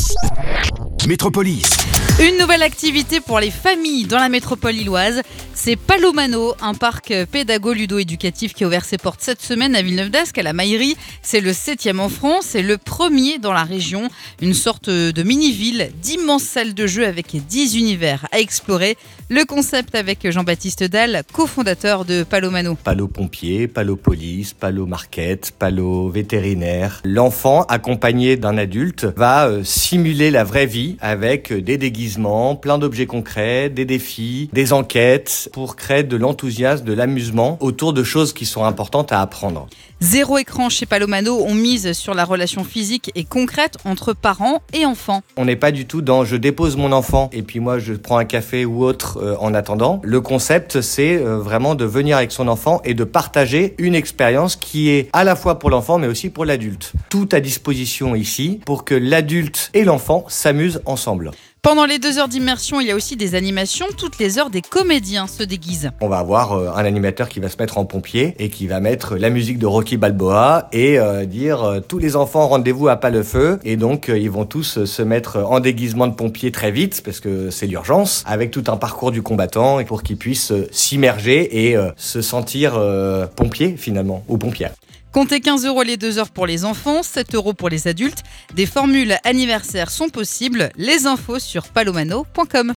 Métropolis. Une nouvelle activité pour les familles dans la métropole lilloise, c'est Palomano, un parc pédago-ludo-éducatif qui a ouvert ses portes cette semaine à Villeneuve-d'Ascq, à la Maillerie. C'est le 7e en France et le premier dans la région. Une sorte de mini-ville, d'immenses salles de jeu avec 10 univers à explorer. Le concept avec Jean-Baptiste Dalle, cofondateur de Palomano. Palo pompier, palo police, palo market, palo vétérinaire. L'enfant, accompagné d'un adulte, va simuler la vraie vie avec des déguisements, plein d'objets concrets, des défis, des enquêtes pour créer de l'enthousiasme, de l'amusement autour de choses qui sont importantes à apprendre. 0 écran chez Palomano, on mise sur la relation physique et concrète entre parents et enfants. On n'est pas du tout dans je dépose mon enfant et puis moi je prends un café ou autre en attendant. Le concept c'est vraiment de venir avec son enfant et de partager une expérience qui est à la fois pour l'enfant mais aussi pour l'adulte. Tout à disposition ici pour que l'adulte et l'enfant s'amusent ensemble. Pendant les 2 heures d'immersion, il y a aussi des animations. Toutes les heures, des comédiens se déguisent. On va avoir un animateur qui va se mettre en pompier et qui va mettre la musique de Rocky Balboa et dire tous les enfants rendez-vous à pas le feu. Et donc ils vont tous se mettre en déguisement de pompier très vite parce que c'est l'urgence, avec tout un parcours du combattant pour qu'ils puissent s'immerger et se sentir pompier finalement, ou pompière. Comptez 15 € les 2 heures pour les enfants, 7 € pour les adultes. Des formules anniversaires sont possibles. Les infos sur palomano.com.